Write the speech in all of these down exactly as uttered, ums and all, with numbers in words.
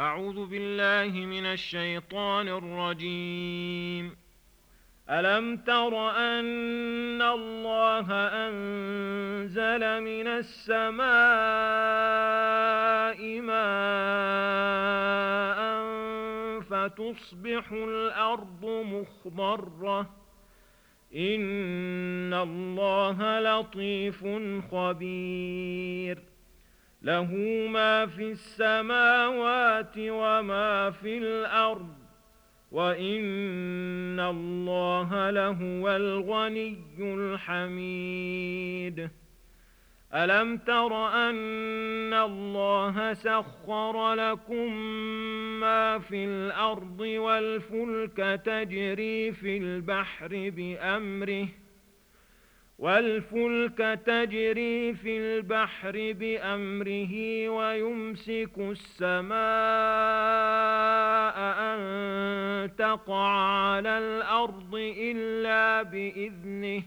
أعوذ بالله من الشيطان الرجيم. ألم تر أن الله أنزل من السماء ماء فتصبح الأرض مخضرة إن الله لطيف خبير له ما في السماوات وما في الأرض وإن الله لهو الغني الحميد. ألم تر أن الله سخر لكم ما في الأرض والفلك تجري في البحر بأمره والفلك تجري في البحر بأمره ويمسك السماء أن تقع على الأرض إلا بإذنه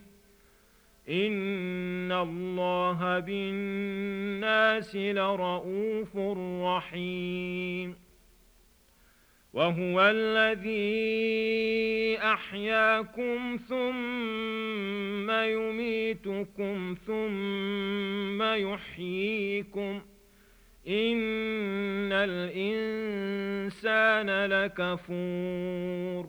إن الله بالناس لرءوف رحيم. وهو الذي أحياكم ثم يميتكم ثم يحييكم إن الإنسان لكفور.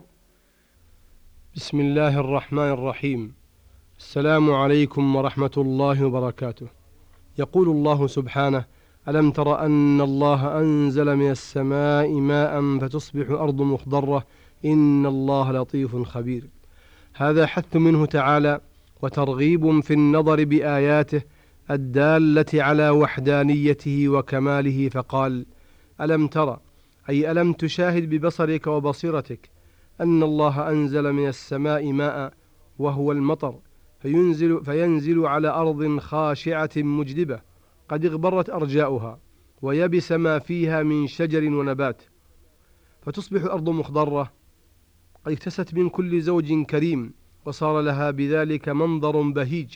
بسم الله الرحمن الرحيم. السلام عليكم ورحمة الله وبركاته. يقول الله سبحانه: ألم تر أن الله أنزل من السماء ماء فتصبح الأرض مخضرة إن الله لطيف خبير. هذا حث منه تعالى وترغيب في النظر بآياته الدالة على وحدانيته وكماله، فقال: ألم تر، أي ألم تشاهد ببصرك وبصيرتك أن الله أنزل من السماء ماء، وهو المطر، فينزل, فينزل على أرض خاشعة مجدبة قد اغبرت أرجاؤها ويبس ما فيها من شجر ونبات، فتصبح الأرض مخضرة قد اكتست من كل زوج كريم وصار لها بذلك منظر بهيج.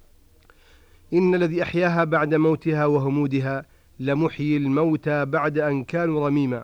إن الذي أحياها بعد موتها وهمودها لمحيي الموتى بعد أن كانوا رميما.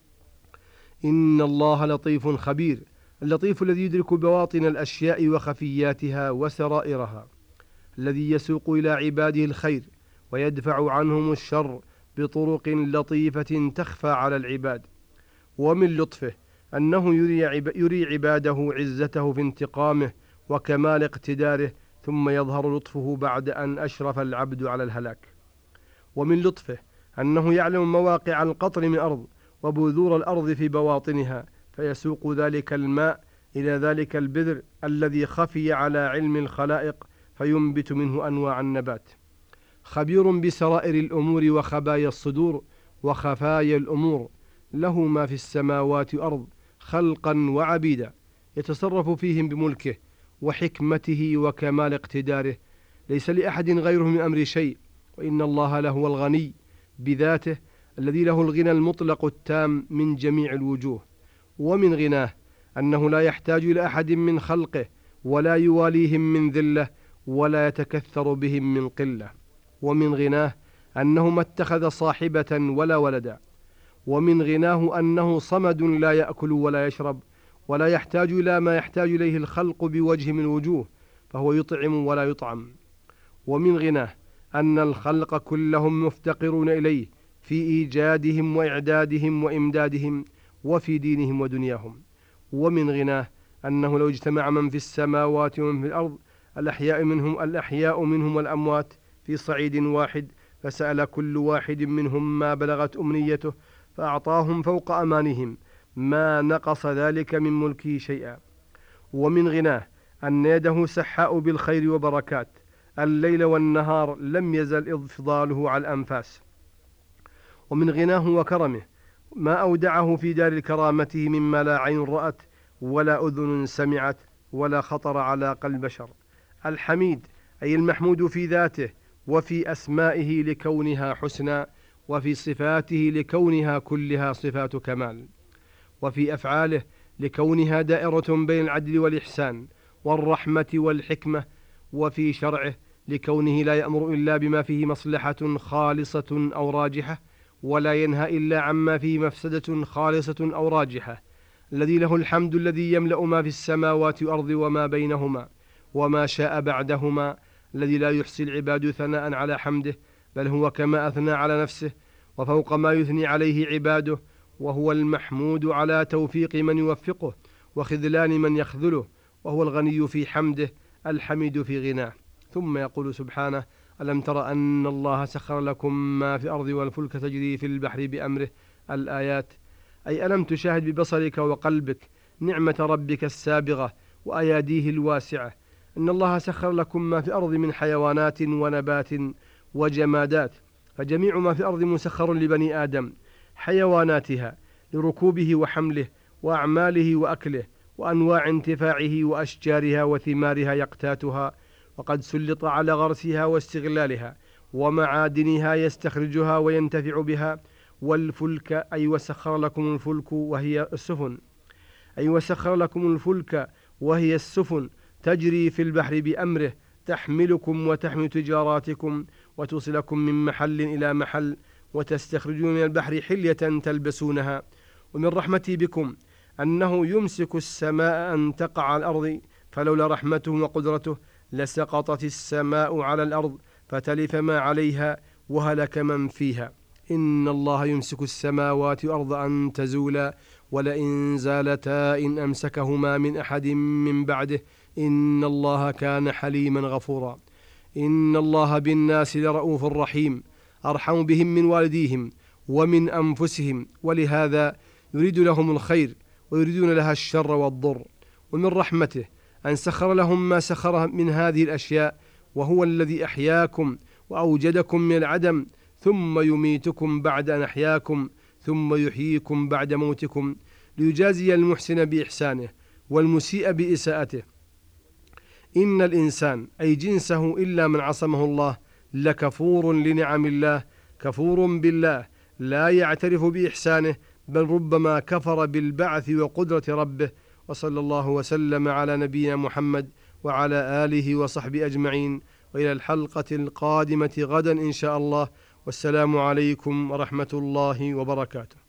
إن الله لطيف خبير، اللطيف الذي يدرك بواطن الأشياء وخفياتها وسرائرها، الذي يسوق إلى عباده الخير ويدفع عنهم الشر بطرق لطيفة تخفى على العباد. ومن لطفه أنه يري عباده عزته في انتقامه وكمال اقتداره، ثم يظهر لطفه بعد أن أشرف العبد على الهلاك. ومن لطفه أنه يعلم مواقع القطر من أرض وبذور الأرض في بواطنها، فيسوق ذلك الماء إلى ذلك البذر الذي خفي على علم الخلائق فينبت منه أنواع النبات. خبير بسرائر الأمور وخبايا الصدور وخفايا الأمور، له ما في السماوات والأرض خلقا وعبيدا، يتصرف فيهم بملكه وحكمته وكمال اقتداره، ليس لأحد غيره من أمر شيء. وإن الله لهو الغني بذاته الذي له الغنى المطلق التام من جميع الوجوه. ومن غناه أنه لا يحتاج إلى أحد من خلقه ولا يواليهم من ذلة ولا يتكثر بهم من قلة. ومن غناه أنه ما اتخذ صاحبة ولا ولدا. ومن غناه أنه صمد لا يأكل ولا يشرب ولا يحتاج إلى ما يحتاج إليه الخلق بوجه من الوجوه، فهو يطعم ولا يطعم. ومن غناه أن الخلق كلهم مفتقرون إليه في إيجادهم وإعدادهم وإمدادهم وفي دينهم ودنياهم. ومن غناه أنه لو اجتمع من في السماوات ومن في الأرض الأحياء منهم الأحياء منهم والأموات في صعيد واحد، فسأل كل واحد منهم ما بلغت أمنيته فأعطاهم فوق أمانهم، ما نقص ذلك من ملكه شيئا. ومن غناه أن يده سحاء بالخير وبركات، الليل والنهار لم يزل إفضاله على الأنفاس. ومن غناه وكرمه ما أودعه في دار كرامته مما لا عين رأت ولا أذن سمعت ولا خطر على قلب بشر. الحميد أي المحمود في ذاته وفي أسمائه لكونها حسنى، وفي صفاته لكونها كلها صفات كمال، وفي أفعاله لكونها دائرة بين العدل والإحسان والرحمة والحكمة، وفي شرعه لكونه لا يأمر إلا بما فيه مصلحة خالصة أو راجحة، ولا ينهى إلا عما فيه مفسدة خالصة أو راجحة، الذي له الحمد الذي يملأ ما في السماوات والأرض وما بينهما وما شاء بعدهما، الذي لا يحصي العباد ثناء على حمده، بل هو كما أثنى على نفسه وفوق ما يثني عليه عباده، وهو المحمود على توفيق من يوفقه وخذلان من يخذله، وهو الغني في حمده الحميد في غناه. ثم يقول سبحانه: ألم تر أن الله سخر لكم ما في الأرض والفلك تجري في البحر بأمره. الآيات. أي ألم تشاهد ببصرك وقلبك نعمة ربك السابغة وأياديه الواسعة، إن الله سخر لكم ما في الأرض من حيوانات ونبات وجمادات، فجميع ما في الأرض مسخر لبني آدم، حيواناتها لركوبه وحمله وأعماله وأكله وأنواع انتفاعه وأشجارها وثمارها يقتاتها، وقد سلط على غرسها واستغلالها ومعادنها يستخرجها وينتفع بها. والفلك أي وسخر لكم الفلك وهي السفن أي وسخر لكم الفلك وهي السفن تجري في البحر بأمره، تحملكم وتحمل تجاراتكم وتوصلكم من محل إلى محل، وتستخرجون من البحر حلية تلبسونها. ومن رحمتي بكم أنه يمسك السماء أن تقع على الأرض، فلولا رحمته وقدرته لسقطت السماء على الأرض فتلف ما عليها وهلك من فيها. إن الله يمسك السماوات والأرض أن تزولا ولئن زالتا إن أمسكهما من أحد من بعده إن الله كان حليما غفورا. إن الله بالناس لرؤوف رحيم، أرحم بهم من والديهم ومن أنفسهم، ولهذا يريد لهم الخير ويريدون لها الشر والضر. ومن رحمته أن سخر لهم ما سخر من هذه الأشياء، وهو الذي أحياكم وأوجدكم من العدم ثم يميتكم بعد أن أحياكم ثم يحييكم بعد موتكم، ليجازي المحسن بإحسانه والمسيء بإساءته. إن الإنسان أي جنسه إلا من عصمه الله لكفور لنعم الله، كفور بالله لا يعترف بإحسانه، بل ربما كفر بالبعث وقدرة ربه. وصلى الله وسلم على نبينا محمد وعلى آله وصحبه أجمعين، وإلى الحلقة القادمة غدا إن شاء الله، والسلام عليكم ورحمة الله وبركاته.